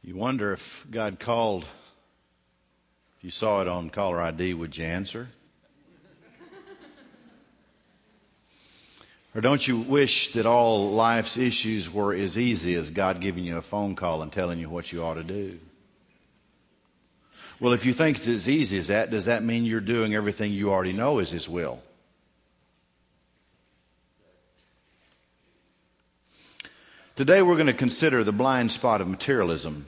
You wonder if God called, if you saw it on caller ID, would you answer? Or don't you wish that all life's issues were as easy as God giving you a phone call and telling you what you ought to do? Well, if you think it's as easy as that, does that mean you're doing everything you already know is His will? Today we're going to consider the blind spot of materialism.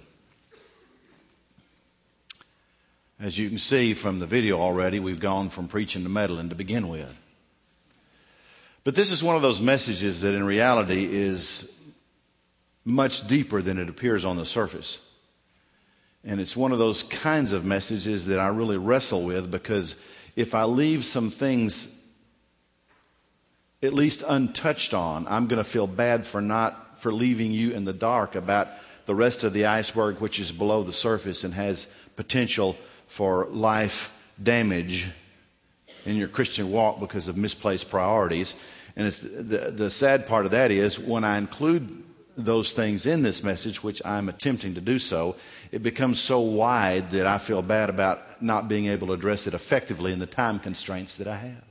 As you can see from the video already, we've gone from preaching to meddling to begin with. But this is one of those messages that in reality is much deeper than it appears on the surface. And it's one of those kinds of messages that I really wrestle with, because if I leave some things at least untouched on, I'm going to feel bad for leaving you in the dark about the rest of the iceberg, which is below the surface and has potential for life damage in your Christian walk because of misplaced priorities. And it's the sad part of that is when I include those things in this message, which I'm attempting to do so, it becomes so wide that I feel bad about not being able to address it effectively in the time constraints that I have.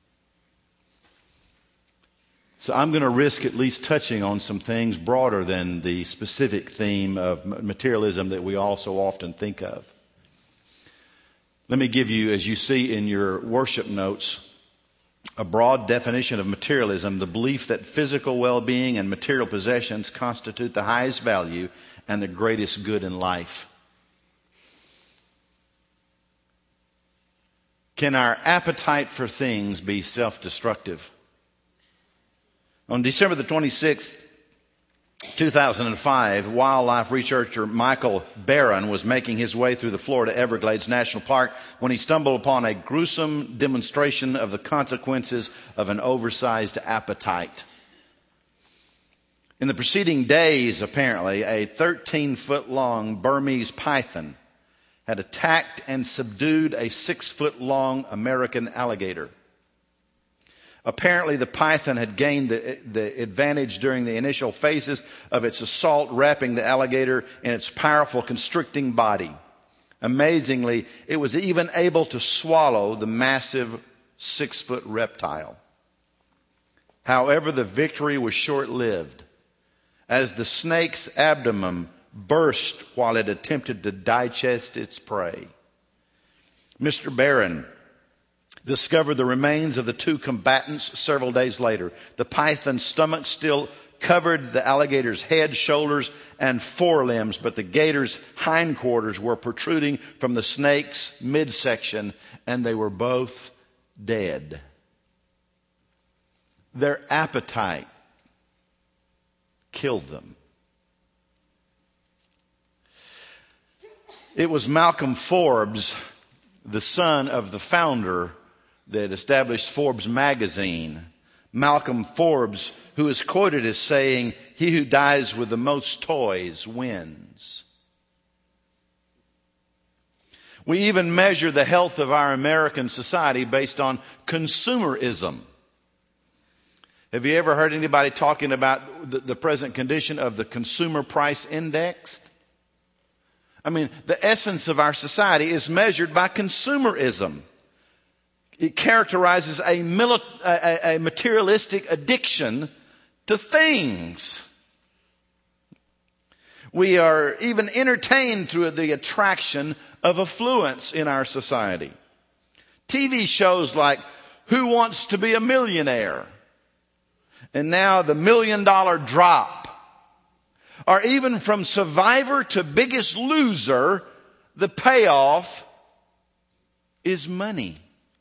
So I'm going to risk at least touching on some things broader than the specific theme of materialism that we all so often think of. Let me give you, as you see in your worship notes, a broad definition of materialism: the belief that physical well-being and material possessions constitute the highest value and the greatest good in life. Can our appetite for things be self-destructive? On December the 26th, 2005, wildlife researcher Michael Barron was making his way through the Florida Everglades National Park when he stumbled upon a gruesome demonstration of the consequences of an oversized appetite. In the preceding days, apparently, a 13-foot-long Burmese python had attacked and subdued a 6-foot-long American alligator. Apparently, the python had gained the advantage during the initial phases of its assault, wrapping the alligator in its powerful constricting body. Amazingly, it was even able to swallow the massive 6-foot reptile. However, the victory was short-lived, as the snake's abdomen burst while it attempted to digest its prey. Mr. Barron discovered the remains of the two combatants several days later. The python's stomach still covered the alligator's head, shoulders, and forelimbs, but the gator's hindquarters were protruding from the snake's midsection, and they were both dead. Their appetite killed them. It was Malcolm Forbes, the son of the founder that established Forbes magazine, Malcolm Forbes, who is quoted as saying, "He who dies with the most toys wins." We even measure the health of our American society based on consumerism. Have you ever heard anybody talking about the present condition of the consumer price index? I mean, the essence of our society is measured by consumerism. It characterizes a materialistic addiction to things. We are even entertained through the attraction of affluence in our society. TV shows like Who Wants to Be a Millionaire? And now The $1 Million Drop. Or even from Survivor to Biggest Loser, the payoff is money.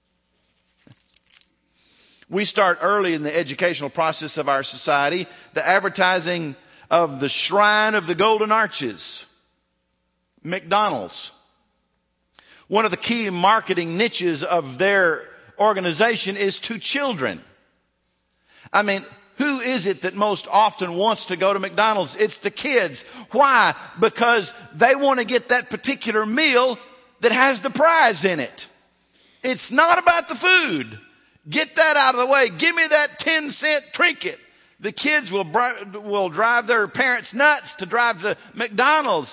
We start early in the educational process of our society, the advertising of the Shrine of the Golden Arches, McDonald's. One of the key marketing niches of their organization is to children. I mean, who is it that most often wants to go to McDonald's? It's the kids. Why? Because they want to get that particular meal that has the prize in it. It's not about the food. Get that out of the way. Give me that 10-cent trinket. The kids will drive their parents nuts to drive to McDonald's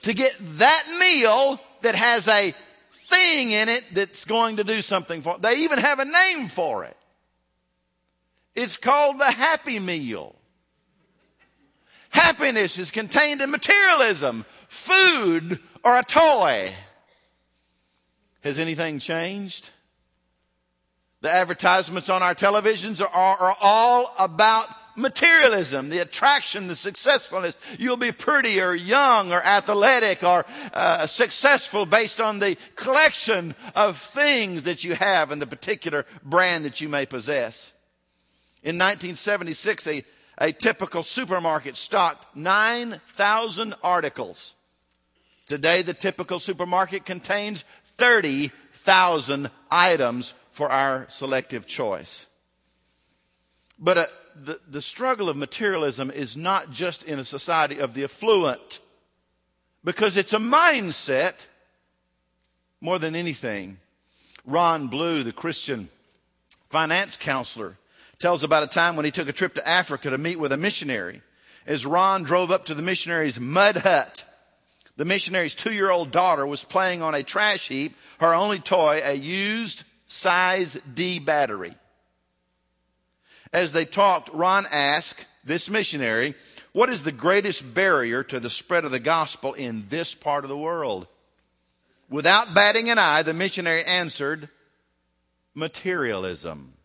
to get that meal that has a thing in it that's going to do something for it. They even have a name for it. It's called the Happy Meal. Happiness is contained in materialism, food, or a toy. Has anything changed? The advertisements on our televisions are all about materialism, the attraction, the successfulness. You'll be pretty or young or athletic or successful based on the collection of things that you have and the particular brand that you may possess. In 1976, a typical supermarket stocked 9,000 articles. Today, the typical supermarket contains 30,000 items for our selective choice. But the struggle of materialism is not just in a society of the affluent, because it's a mindset more than anything. Ron Blue, the Christian finance counselor, tells about a time when he took a trip to Africa to meet with a missionary. As Ron drove up to the missionary's mud hut, the missionary's 2-year-old daughter was playing on a trash heap, her only toy, a used size D battery. As they talked, Ron asked this missionary, what is the greatest barrier to the spread of the gospel in this part of the world? Without batting an eye, the missionary answered, materialism.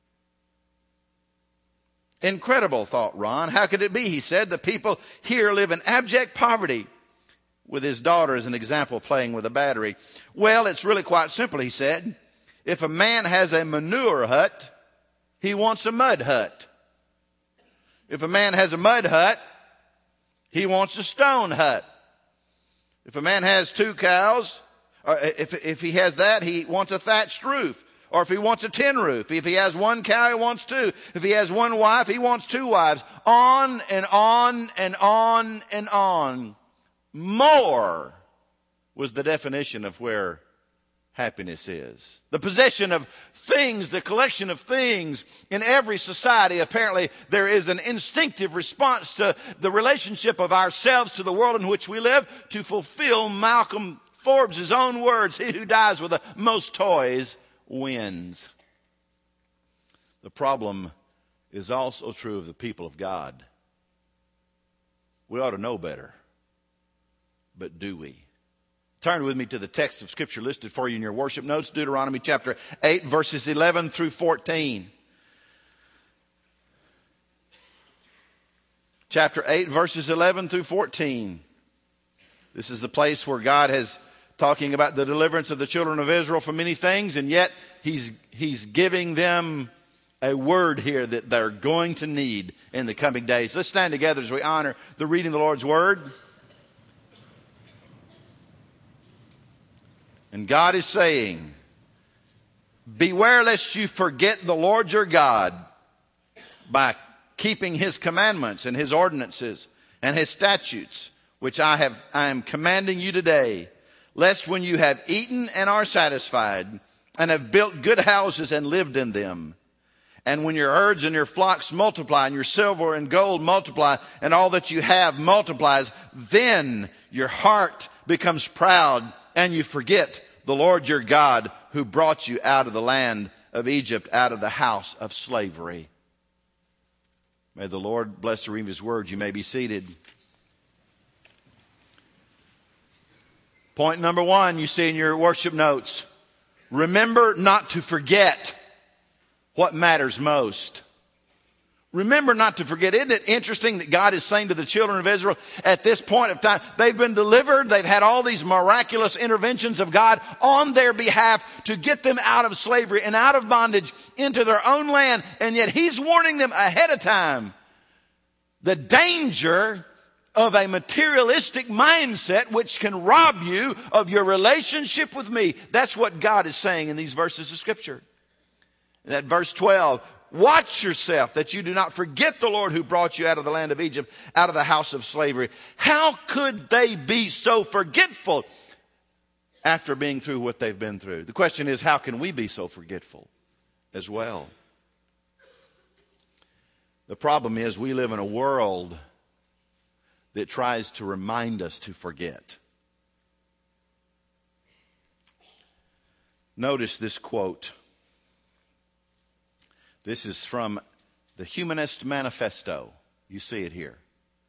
Incredible, thought Ron. How could it be? He said, the people here live in abject poverty, with his daughter as an example playing with a battery. Well, it's really quite simple, he said. If a man has a manure hut, he wants a mud hut. If a man has a mud hut, he wants a stone hut. If a man has 2 cows, or if he has that, he wants a thatched roof. Or if he wants a tin roof. If he has 1 cow, he wants 2. If he has 1 wife, he wants 2 wives. On and on and on and on. More was the definition of where happiness is. The possession of things, the collection of things. In every society, apparently, there is an instinctive response to the relationship of ourselves to the world in which we live to fulfill Malcolm Forbes' own words, he who dies with the most toys wins. The problem is also true of the people of God. We ought to know better, but do we? Turn with me to the text of Scripture listed for you in your worship notes, Deuteronomy chapter 8, verses 11 through 14. Chapter 8, verses 11 through 14. This is the place where God has talking about the deliverance of the children of Israel from many things, and yet He's giving them a word here that they're going to need in the coming days. Let's stand together as we honor the reading of the Lord's Word. And God is saying, beware lest you forget the Lord your God by keeping His commandments and His ordinances and His statutes, which I am commanding you today, lest when you have eaten and are satisfied and have built good houses and lived in them, and when your herds and your flocks multiply and your silver and gold multiply and all that you have multiplies, then your heart becomes proud and you forget the Lord your God who brought you out of the land of Egypt, out of the house of slavery. May the Lord bless the reading of His word. You may be seated. Point number 1, you see in your worship notes. Remember not to forget what matters most. Remember not to forget. Isn't it interesting that God is saying to the children of Israel at this point of time, they've been delivered. They've had all these miraculous interventions of God on their behalf to get them out of slavery and out of bondage into their own land. And yet He's warning them ahead of time. The danger of a materialistic mindset which can rob you of your relationship with me. That's what God is saying in these verses of Scripture. In that verse 12, watch yourself that you do not forget the Lord who brought you out of the land of Egypt, out of the house of slavery. How could they be so forgetful after being through what they've been through? The question is, how can we be so forgetful as well? The problem is we live in a world that tries to remind us to forget. Notice this quote. This is from the Humanist Manifesto. You see it here.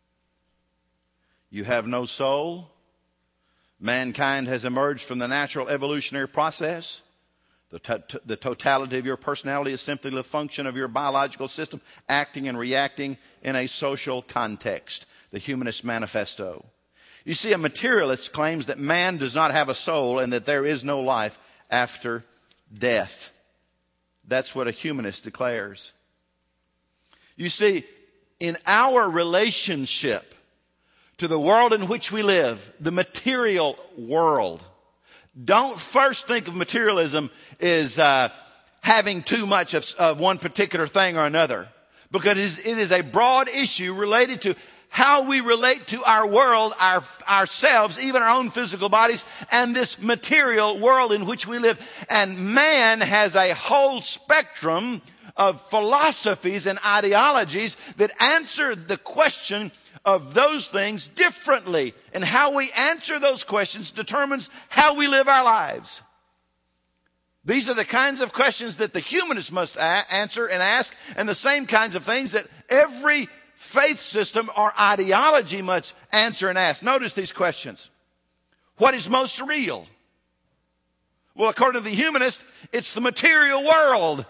You have no soul. Mankind has emerged from the natural evolutionary process. The totality of your personality is simply the function of your biological system acting and reacting in a social context. The Humanist Manifesto. You see, a materialist claims that man does not have a soul and that there is no life after death. That's what a humanist declares. You see, in our relationship to the world in which we live, the material world, don't first think of materialism as having too much of one particular thing or another, because it is a broad issue related to how we relate to our world, ourselves, even our own physical bodies, and this material world in which we live. And man has a whole spectrum of philosophies and ideologies that answer the question of those things differently. And how we answer those questions determines how we live our lives. These are the kinds of questions that the humanist must answer and ask, and the same kinds of things that every faith system or ideology must answer and ask. Notice these questions. What is most real? Well, according to the humanist, it's the material world.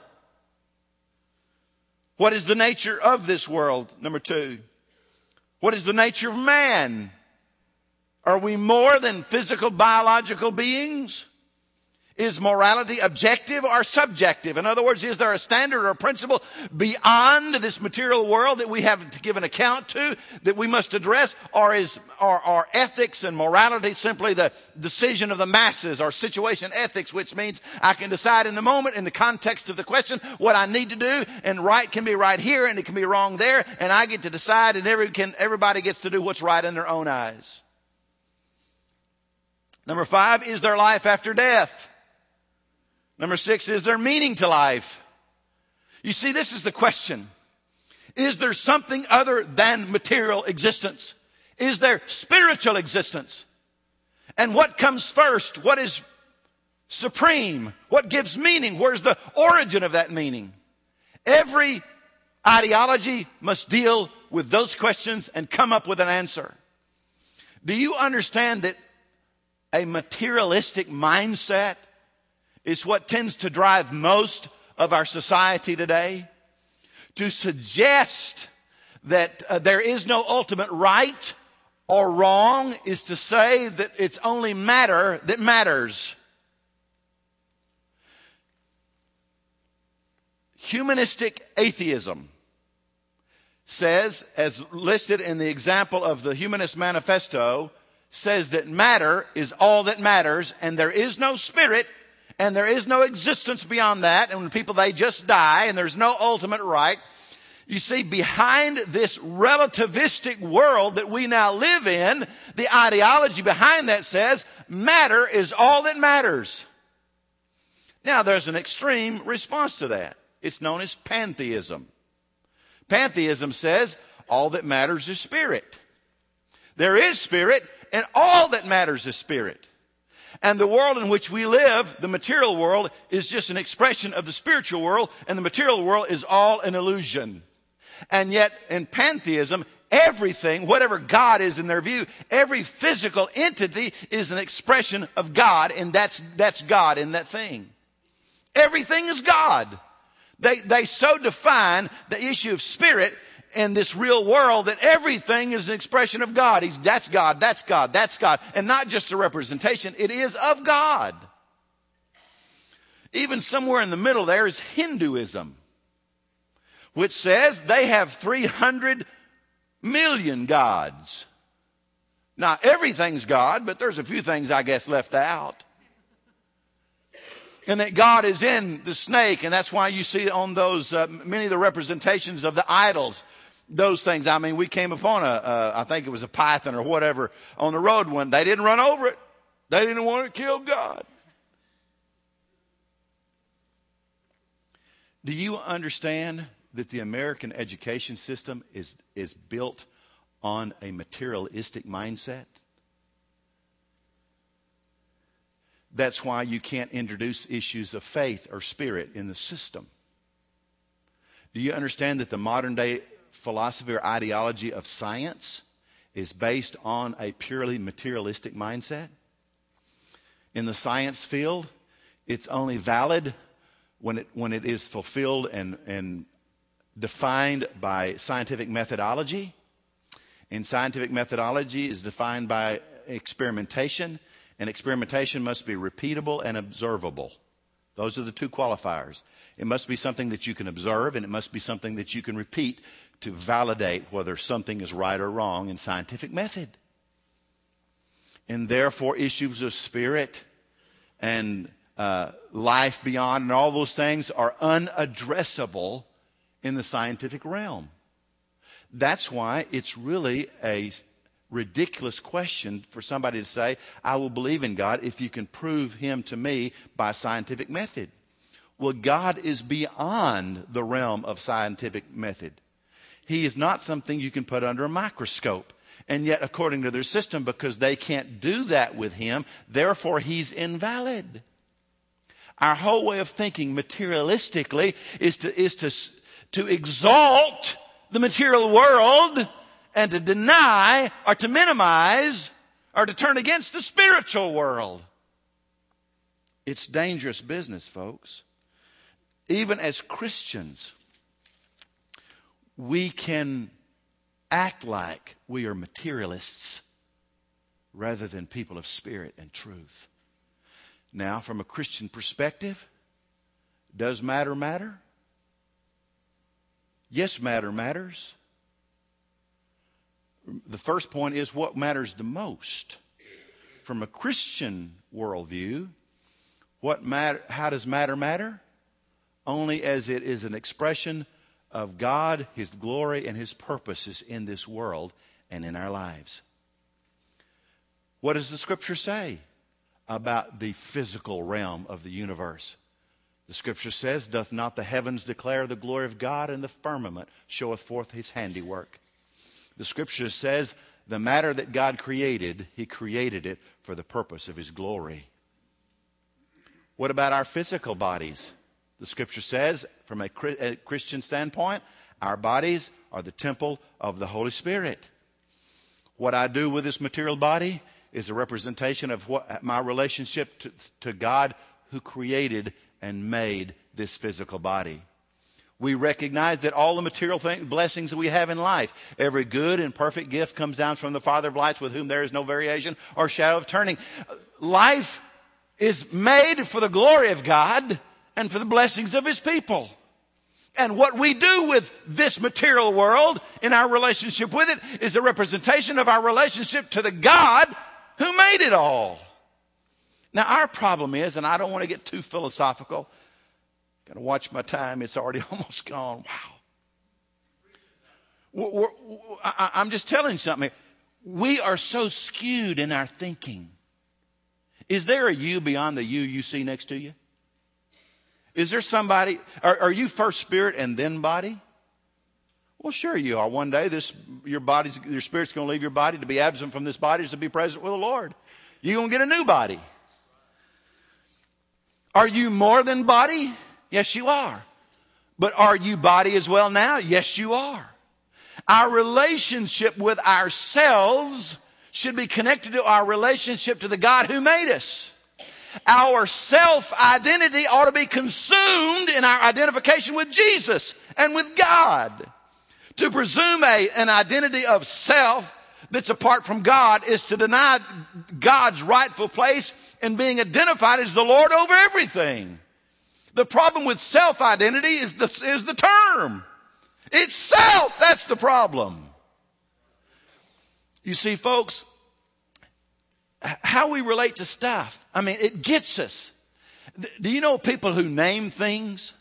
What is the nature of this world? Number two. What is the nature of man? Are we more than physical, biological beings? Is morality objective or subjective? In other words, is there a standard or a principle beyond this material world that we have to give an account to, that we must address? Or are ethics and morality simply the decision of the masses, or situation ethics, which means I can decide in the moment, in the context of the question, what I need to do, and right can be right here and it can be wrong there, and I get to decide, and everybody gets to do what's right in their own eyes. Number 5, is there life after death? Number 6, is there meaning to life? You see, this is the question. Is there something other than material existence? Is there spiritual existence? And what comes first? What is supreme? What gives meaning? Where's the origin of that meaning? Every ideology must deal with those questions and come up with an answer. Do you understand that a materialistic mindset is what tends to drive most of our society today? To suggest that there is no ultimate right or wrong is to say that it's only matter that matters. Humanistic atheism says, as listed in the example of the Humanist Manifesto, says that matter is all that matters, and there is no spirit, and there is no existence beyond that. And when people, they just die, and there's no ultimate right. You see, behind this relativistic world that we now live in, the ideology behind that says matter is all that matters. Now, there's an extreme response to that. It's known as pantheism. Pantheism says all that matters is spirit. There is spirit, and all that matters is spirit. And the world in which we live, the material world, is just an expression of the spiritual world, and the material world is all an illusion. And yet, in pantheism, everything, whatever God is in their view, every physical entity is an expression of God, and that's God in that thing. Everything is God. They so define the issue of spirit in this real world that everything is an expression of God. That's God, that's God, that's God. And not just a representation, it is of God. Even somewhere in the middle there is Hinduism, which says they have 300 million gods. Now, everything's God, but there's a few things, I guess, left out. And that God is in the snake, and that's why you see on those, many of the representations of the idols, those things. I mean, we came upon I think it was a python or whatever on the road one. They didn't run over it. They didn't want to kill God. Do you understand that the American education system is built on a materialistic mindset? That's why you can't introduce issues of faith or spirit in the system. Do you understand that the modern day philosophy or ideology of science is based on a purely materialistic mindset? In the science field, it's only valid when it is fulfilled and defined by scientific methodology. And scientific methodology is defined by experimentation, and experimentation must be repeatable and observable. Those are the two qualifiers. It must be something that you can observe, and it must be something that you can repeat to validate whether something is right or wrong in scientific method. And therefore, issues of spirit and life beyond and all those things are unaddressable in the scientific realm. That's why it's really a ridiculous question for somebody to say, I will believe in God if you can prove him to me by scientific method. Well, God is beyond the realm of scientific method. He is not something you can put under a microscope. And yet, according to their system, because they can't do that with him, therefore he's invalid. Our whole way of thinking materialistically is to exalt the material world and to deny or to minimize or to turn against the spiritual world. It's dangerous business, folks. Even as Christians, we can act like we are materialists rather than people of spirit and truth. Now, from a Christian perspective, does matter matter? Yes, matter matters. The first point is what matters the most. From a Christian worldview, how does matter matter? Only as it is an expression of God, his glory, and his purposes in this world and in our lives. What does the scripture say about the physical realm of the universe? The scripture says, doth not the heavens declare the glory of God, and the firmament showeth forth his handiwork? The scripture says, the matter that God created, he created it for the purpose of his glory. What about our physical bodies? The scripture says, from a Christian standpoint, our bodies are the temple of the Holy Spirit. What I do with this material body is a representation of what my relationship to God who created and made this physical body. We recognize that all the material blessings that we have in life, every good and perfect gift comes down from the Father of lights, with whom there is no variation or shadow of turning. Life is made for the glory of God and for the blessings of his people. And what we do with this material world in our relationship with it is a representation of our relationship to the God who made it all. Now, our problem is, and I don't want to get too philosophical, got to watch my time, it's already almost gone. Wow. I'm just telling you something. We are so skewed in our thinking. Is there a you beyond the you see next to you? Is there somebody, are you first spirit and then body? Well, sure you are. One day your spirit's going to leave your body. To be absent from this body is to be present with the Lord. You're going to get a new body. Are you more than body? Yes, you are. But are you body as well now? Yes, you are. Our relationship with ourselves should be connected to our relationship to the God who made us. Our self-identity ought to be consumed in our identification with Jesus and with God. To presume an identity of self that's apart from God is to deny God's rightful place in being identified as the Lord over everything. The problem with self-identity is the term. It's self. That's the problem. You see, folks, how we relate to stuff, I mean, it gets us. Do you know people who name things?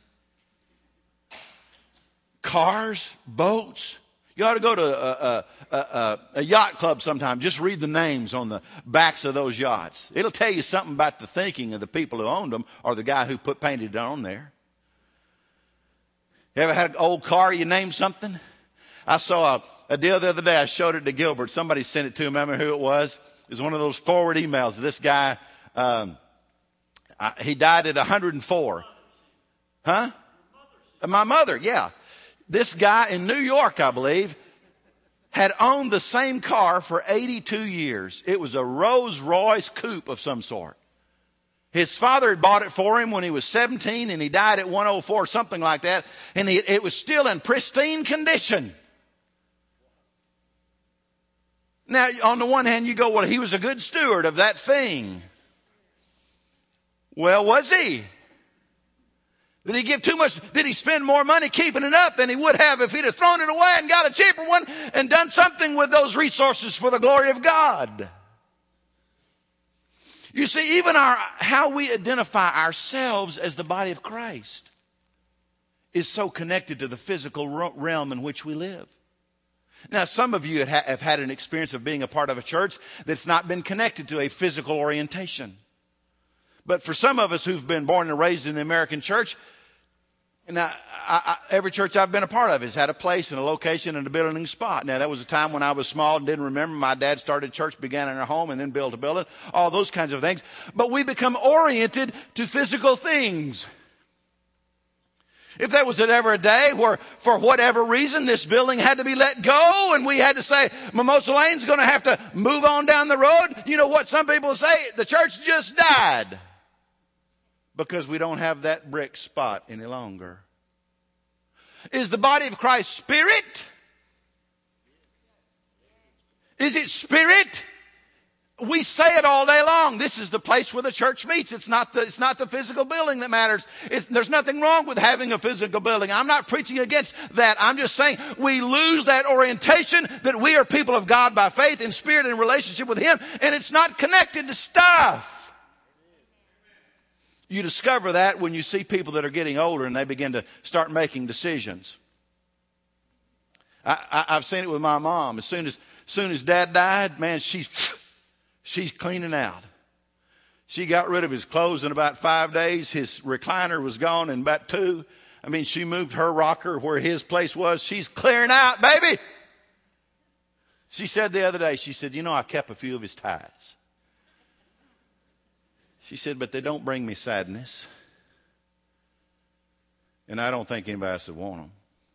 Cars, boats. You ought to go to a yacht club sometime. Just read the names on the backs of those yachts. It'll tell you something about the thinking of the people who owned them or the guy who painted it on there. You ever had an old car, you named something? I saw a deal the other day. I showed it to Gilbert. Somebody sent it to him. Remember who it was? It was one of those forward emails. This guy He died at 104. Huh? My mother, yeah. This guy in New York, I believe, had owned the same car for 82 years. It was a Rolls Royce coupe of some sort. His father had bought it for him when he was 17 and he died at 104, something like that. And it was still in pristine condition. Now, on the one hand, you go, well, he was a good steward of that thing. Well, was he? Did he give too much? Did he spend more money keeping it up than he would have if he'd have thrown it away and got a cheaper one and done something with those resources for the glory of God? You see, even how we identify ourselves as the body of Christ is so connected to the physical realm in which we live. Now, some of you have had an experience of being a part of a church that's not been connected to a physical orientation. But for some of us who've been born and raised in the American church, now, every church I've been a part of has had a place and a location and a building spot. Now, that was a time when I was small and didn't remember. My dad started church, began in our home, and then built a building, all those kinds of things. But we become oriented to physical things. If there was ever a day where, for whatever reason, this building had to be let go and we had to say, Mimosa Lane's going to have to move on down the road, you know what some people say? The church just died. Because we don't have that brick spot any longer. Is the body of Christ spirit? Is it spirit? We say it all day long. This is the place where the church meets. It's not the physical building that matters. There's nothing wrong with having a physical building. I'm not preaching against that. I'm just saying we lose that orientation that we are people of God by faith in spirit and relationship with Him. And it's not connected to stuff. You discover that when you see people that are getting older and they begin to start making decisions. I've seen it with my mom. As soon as Dad died, man, she's cleaning out. She got rid of his clothes in about 5 days. His recliner was gone in about 2. I mean, she moved her rocker where his place was. She's clearing out, baby. She said the other day, she said, you know, I kept a few of his ties. She said, but they don't bring me sadness. And I don't think anybody else would want them.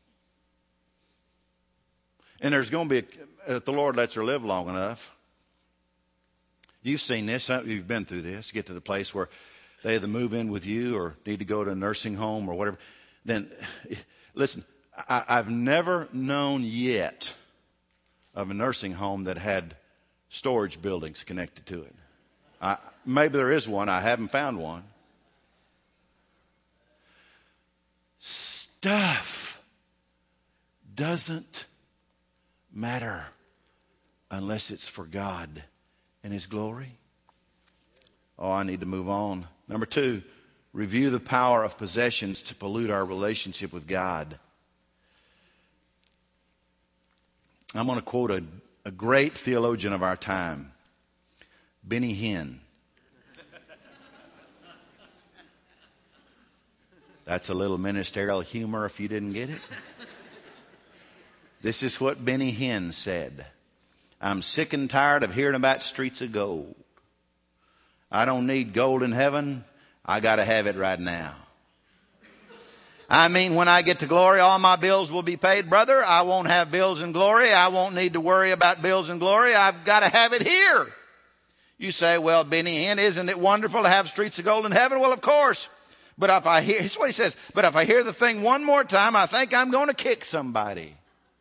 And there's going to be, if the Lord lets her live long enough, you've seen this, you've been through this, get to the place where they either move in with you or need to go to a nursing home or whatever. Then, listen, I've never known yet of a nursing home that had storage buildings connected to it. Maybe there is one. I haven't found one. Stuff doesn't matter unless it's for God and His glory. Oh, I need to move on. Number 2, review the power of possessions to pollute our relationship with God. I'm going to quote a great theologian of our time, Benny Hinn. That's a little ministerial humor if you didn't get it. This is what Benny Hinn said. I'm sick and tired of hearing about streets of gold. I don't need gold in heaven. I got to have it right now. I mean, when I get to glory, all my bills will be paid. Brother, I won't have bills in glory. I won't need to worry about bills in glory. I've got to have it here. You say, well, Benny Hinn, isn't it wonderful to have streets of gold in heaven? Well, of course. But if I hear, here's what he says, but if I hear the thing one more time, I think I'm going to kick somebody.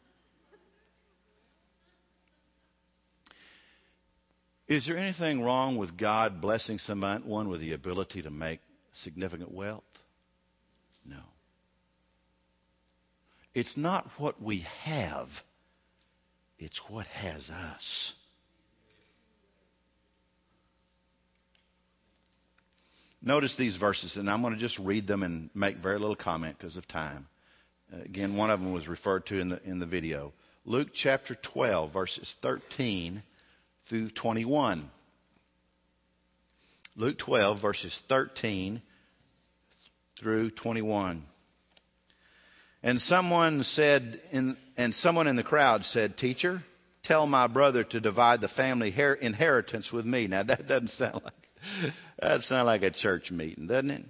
Is there anything wrong with God blessing someone with the ability to make significant wealth? No. It's not what we have. It's what has us. Notice these verses, and I'm going to just read them and make very little comment because of time. Again, one of them was referred to in the video. Luke chapter 12, verses 13 through 21. Luke 12, verses 13 through 21. And someone in the crowd said, Teacher, tell my brother to divide the family inheritance with me. Now, that doesn't sound like That sounds like a church meeting, doesn't it?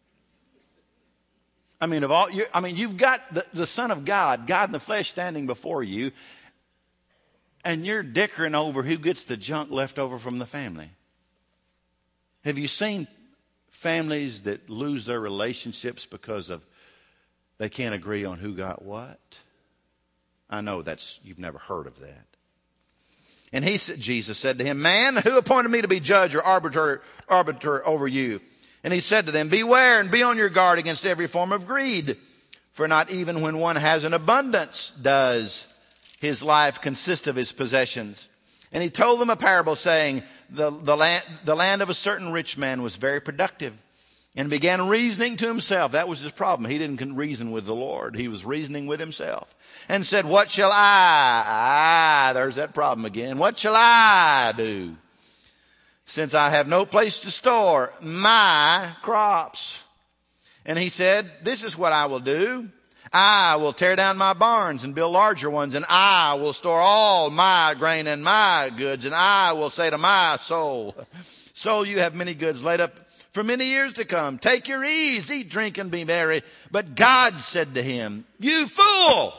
I mean, you've got the Son of God, God in the flesh, standing before you, and you're dickering over who gets the junk left over from the family. Have you seen families that lose their relationships because of they can't agree on who got what? I know you've never heard of that. And Jesus said to him, "Man, who appointed me to be judge or arbiter over you?" And he said to them, "Beware and be on your guard against every form of greed. For not even when one has an abundance does his life consist of his possessions." And he told them a parable, saying, the land of a certain rich man was very productive, and began reasoning to himself. That was his problem. He didn't reason with the Lord. He was reasoning with himself. And said, "What shall there's that problem again. What shall I do, since I have no place to store my crops?" And he said, "This is what I will do. I will tear down my barns and build larger ones, and I will store all my grain and my goods, and I will say to my soul, soul, you have many goods laid up for many years to come. Take your ease, eat, drink, and be merry." But God said to him, "You fool!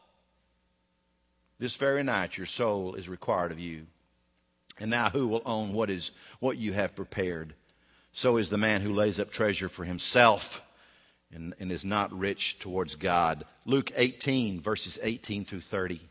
This very night your soul is required of you. And now who will own what you have prepared? So is the man who lays up treasure for himself and is not rich towards God." Luke 18, verses 18 through 30.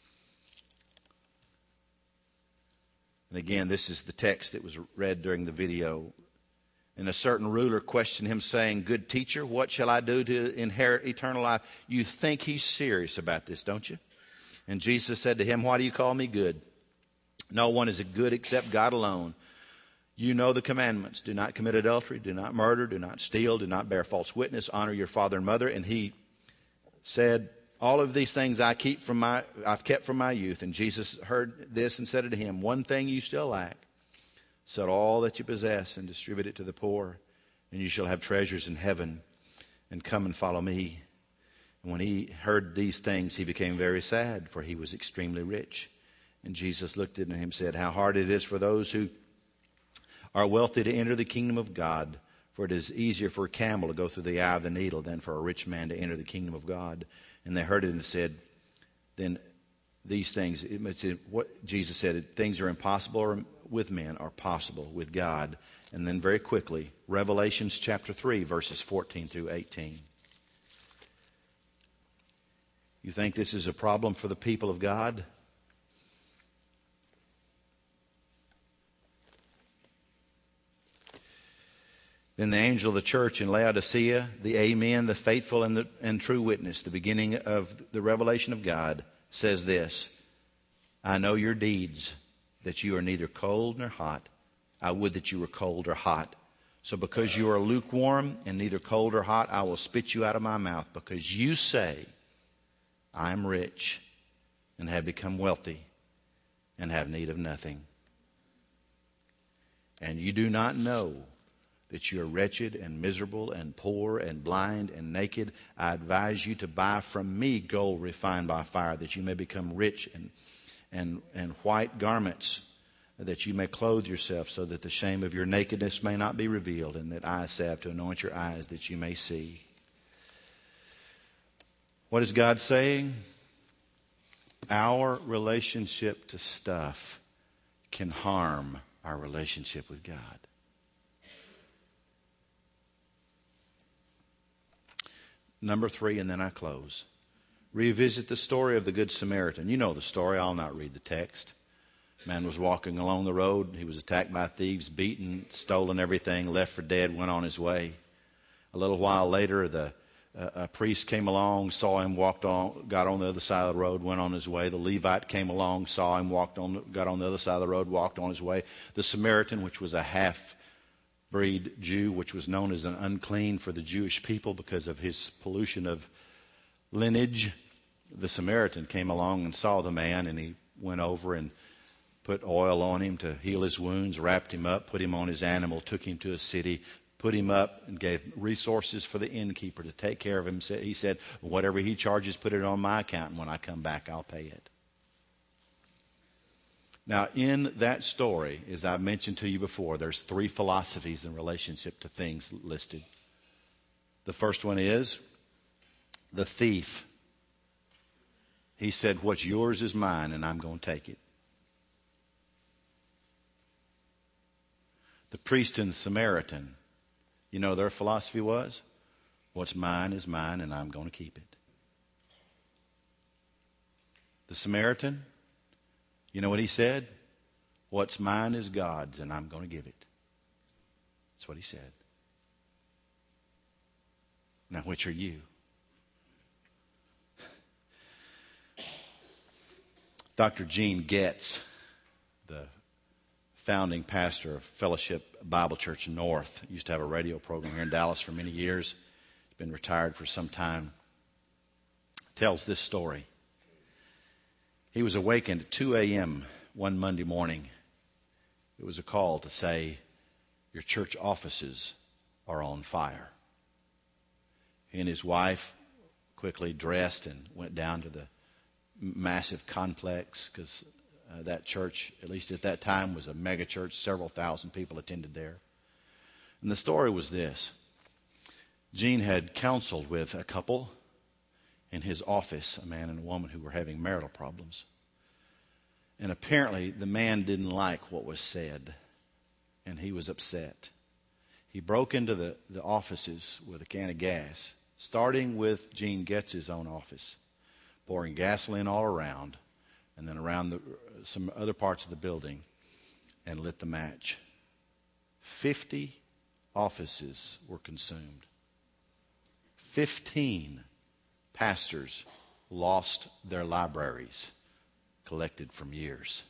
And again, this is the text that was read during the video. "And a certain ruler questioned him, saying, 'Good teacher, what shall I do to inherit eternal life?'" You think he's serious about this, don't you? And Jesus said to him, "Why do you call me good? No one is good except God alone. You know the commandments. Do not commit adultery. Do not murder. Do not steal. Do not bear false witness. Honor your father and mother." And he said, "All of these things I've kept from my youth." And Jesus heard this and said to him, "One thing you still lack. Sell all that you possess and distribute it to the poor, and you shall have treasures in heaven. And come and follow me." And when he heard these things, he became very sad, for he was extremely rich. And Jesus looked at him and said, "How hard it is for those who are wealthy to enter the kingdom of God. For it is easier for a camel to go through the eye of the needle than for a rich man to enter the kingdom of God." And they heard it and said, "Then these things," what Jesus said, "things are impossible with men are possible with God." And then very quickly, Revelations chapter 3, verses 14 through 18. You think this is a problem for the people of God? "Then the angel of the church in Laodicea, the Amen, the faithful and true witness, the beginning of the revelation of God, says this: I know your deeds, that you are neither cold nor hot. I would that you were cold or hot. So because you are lukewarm and neither cold or hot, I will spit you out of my mouth, because you say, I am rich and have become wealthy and have need of nothing. And you do not know that you are wretched and miserable and poor and blind and naked. I advise you to buy from me gold refined by fire, that you may become rich, and white garments, that you may clothe yourself, so that the shame of your nakedness may not be revealed, and that eye salve to anoint your eyes, that you may see. What is God saying? Our relationship to stuff can harm our relationship with God. Number 3, and then I close. Revisit the story of the Good Samaritan. You know the story. I'll not read the text. Man was walking along the road. He was attacked by thieves, beaten, stolen everything, left for dead, went on his way. A little while later, a priest came along, saw him, walked on, got on the other side of the road, went on his way. The Levite came along, saw him, got on the other side of the road, walked on his way. The Samaritan, which was a half-breed Jew, which was known as an unclean for the Jewish people because of his pollution of lineage, the Samaritan came along and saw the man, and he went over and put oil on him to heal his wounds, wrapped him up, put him on his animal, took him to a city, put him up, and gave resources for the innkeeper to take care of him. He said, whatever he charges, put it on my account, and when I come back, I'll pay it. Now, in that story, as I've mentioned to you before, there's 3 philosophies in relationship to things listed. The first one is the thief. He said, what's yours is mine, and I'm going to take it. The priest and the Samaritan, you know their philosophy was, what's mine is mine, and I'm going to keep it. The Samaritan, you know what he said? What's mine is God's, and I'm going to give it. That's what he said. Now, which are you? Dr. Gene Getz, the founding pastor of Fellowship Bible Church North, used to have a radio program here in Dallas for many years. He's been retired for some time. Tells this story. He was awakened at 2 a.m. one Monday morning. It was a call to say, your church offices are on fire. He and his wife quickly dressed and went down to the massive complex, because that church, at least at that time, was a mega church. Several thousand people attended there. And the story was this. Gene had counseled with a couple in his office, a man and a woman who were having marital problems. And apparently the man didn't like what was said, and he was upset. He broke into the offices with a can of gas, starting with Gene Getz's own office, pouring gasoline all around, and then around some other parts of the building, and lit the match. 50 offices were consumed. 15 pastors lost their libraries collected from years.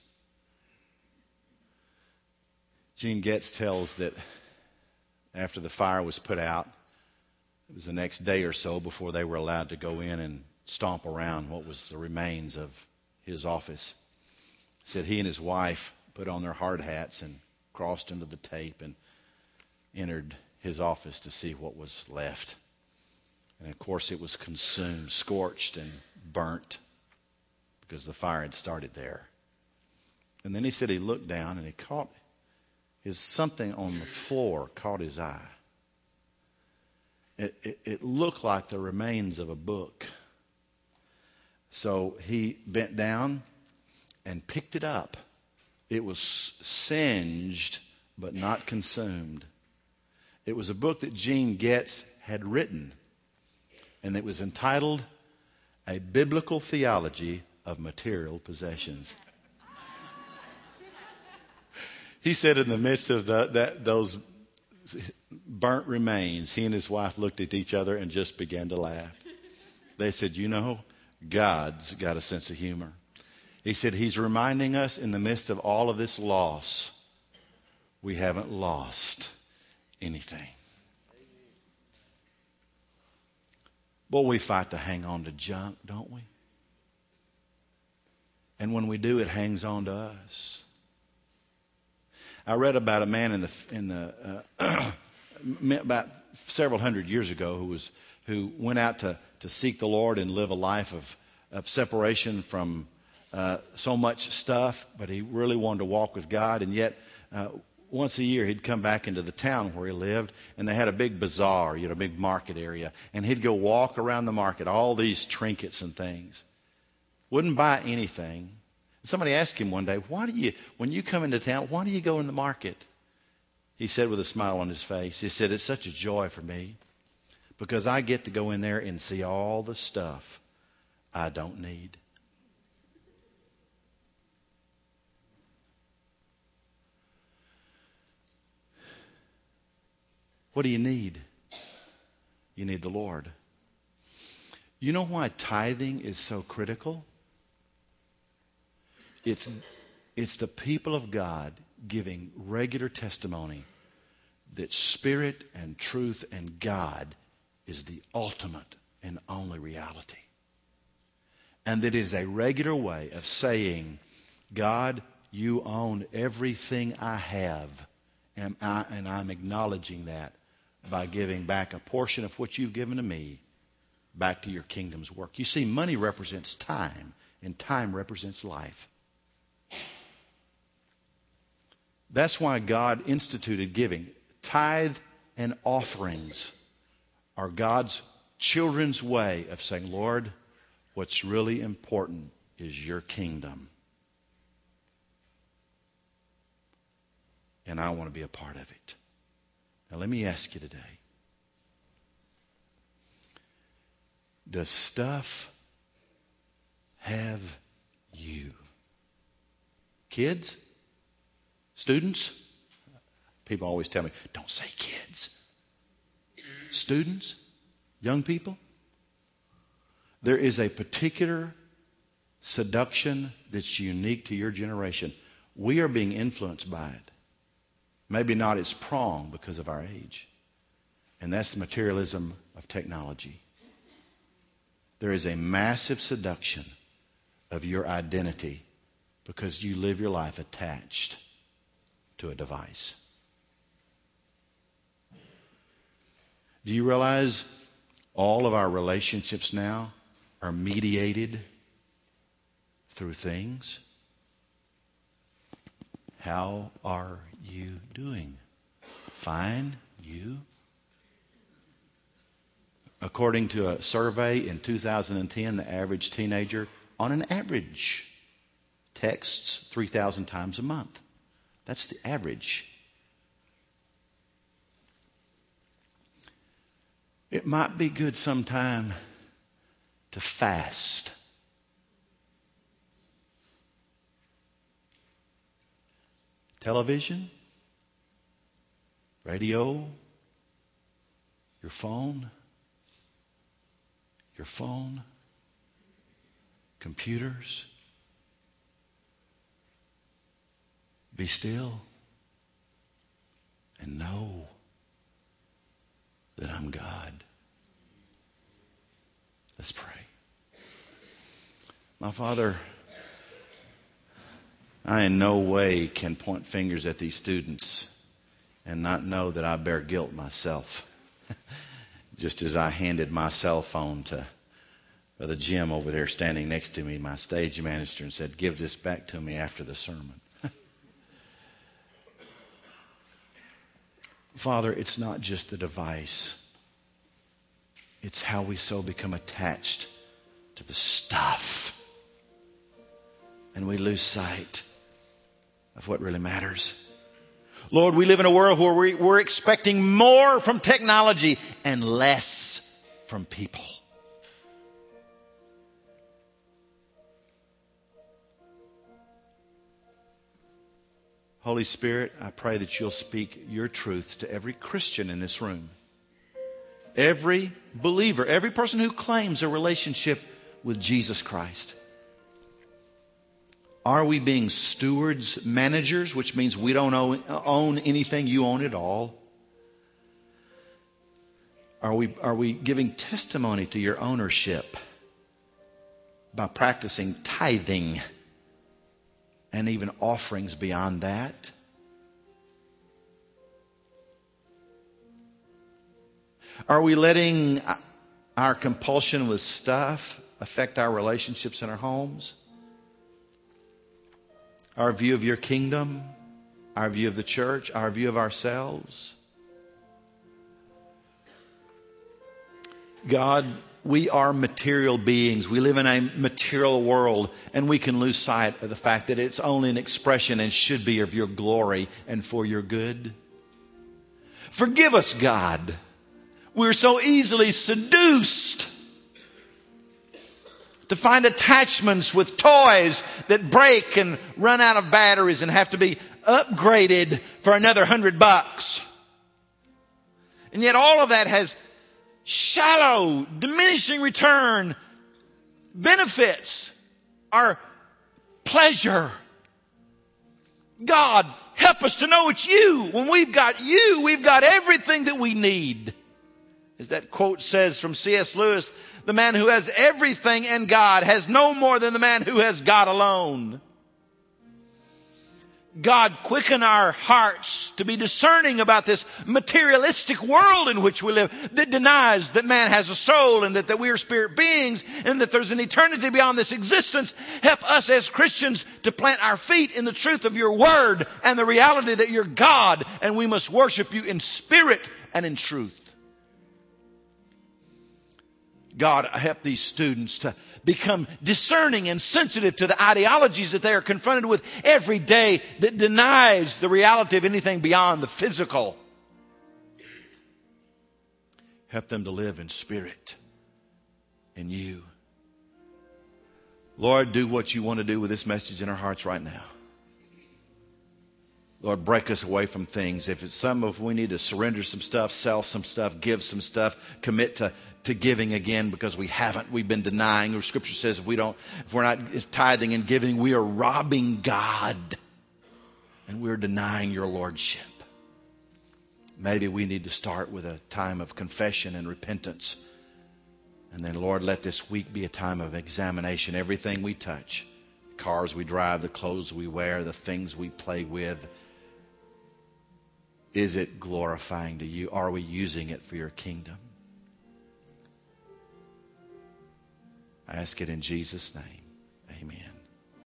Gene Getz tells that after the fire was put out, it was the next day or so before they were allowed to go in and stomp around what was the remains of his office. He said he and his wife put on their hard hats and crossed into the tape and entered his office to see what was left. And of course it was consumed, scorched and burnt, because the fire had started there. And then he said he looked down and he caught something on the floor caught his eye. It looked like the remains of a book. So he bent down and picked it up. It was singed but not consumed. It was a book that Gene Getz had written, and it was entitled A Biblical Theology of Material Possessions. He said in the midst of those burnt remains, he and his wife looked at each other and just began to laugh. They said, you know, God's got a sense of humor. He said he's reminding us in the midst of all of this loss, we haven't lost anything. Boy, we fight to hang on to junk, don't we? And when we do, it hangs on to us. I read about a man about several hundred years ago who went out to seek the Lord and live a life of separation from so much stuff, but he really wanted to walk with God. And yet, once a year, he'd come back into the town where he lived, and they had a big bazaar, a big market area. And he'd go walk around the market, all these trinkets and things. Wouldn't buy anything. Somebody asked him one day, when you come into town, why do you go in the market? He said with a smile on his face, he said, it's such a joy for me because I get to go in there and see all the stuff I don't need. What do you need? You need the Lord. You know why tithing is so critical? It's the people of God giving regular testimony that Spirit and truth and God is the ultimate and only reality. And that it is a regular way of saying, God, you own everything I have, and I'm acknowledging that by giving back a portion of what you've given to me back to your kingdom's work. You see, money represents time, and time represents life. That's why God instituted giving. Tithe and offerings are God's children's way of saying, Lord, what's really important is your kingdom. And I want to be a part of it. Now let me ask you today. Does stuff have you? Kids? Students? People always tell me, don't say kids. Students? Young people? There is a particular seduction that's unique to your generation. We are being influenced by it. Maybe not as prong because of our age. And that's the materialism of technology. There is a massive seduction of your identity because you live your life attached to a device. Do you realize all of our relationships now are mediated through things? How are you doing? Fine, you? According to a survey in 2010, the average teenager, on an average, texts 3,000 times a month. That's the average. It might be good sometime to fast. Television, radio, your phone, computers. Be still and know that I'm God. Let's pray. My Father, I in no way can point fingers at these students and not know that I bear guilt myself. Just as I handed my cell phone to Brother Jim over there standing next to me, my stage manager, and said, give this back to me after the sermon. Father, it's not just the device. It's how we so become attached to the stuff. And we lose sight of what really matters. Lord, we live in a world where we're expecting more from technology and less from people. Holy Spirit, I pray that you'll speak your truth to every Christian in this room. Every believer, every person who claims a relationship with Jesus Christ. Are we being stewards, managers, which means we don't own anything, you own it all? Are we giving testimony to your ownership by practicing tithing and even offerings beyond that? Are we letting our compulsion with stuff affect our relationships in our homes? Our view of your kingdom, our view of the church, our view of ourselves? God, we are material beings. We live in a material world, and we can lose sight of the fact that it's only an expression and should be of your glory and for your good. Forgive us, God. We're so easily seduced to find attachments with toys that break and run out of batteries and have to be upgraded for another $100. And yet all of that has shallow, diminishing return benefits our pleasure. God, help us to know it's you. When we've got you, we've got everything that we need. As that quote says from C.S. Lewis, the man who has everything in God has no more than the man who has God alone. God, quicken our hearts to be discerning about this materialistic world in which we live that denies that man has a soul and that we are spirit beings and that there's an eternity beyond this existence. Help us as Christians to plant our feet in the truth of your word and the reality that you're God and we must worship you in spirit and in truth. God, help these students to become discerning and sensitive to the ideologies that they are confronted with every day that denies the reality of anything beyond the physical. Help them to live in spirit in you. Lord, do what you want to do with this message in our hearts right now. Lord, break us away from things. If we need to surrender some stuff, sell some stuff, give some stuff, commit to giving again because we've been denying. Or Scripture says if we're not tithing and giving, we are robbing God and we're denying your lordship. Maybe we need to start with a time of confession and repentance. And then, Lord, let this week be a time of examination. Everything we touch, the cars we drive, the clothes we wear, the things we play with, is it glorifying to you? Are we using it for your kingdom? I ask it in Jesus' name.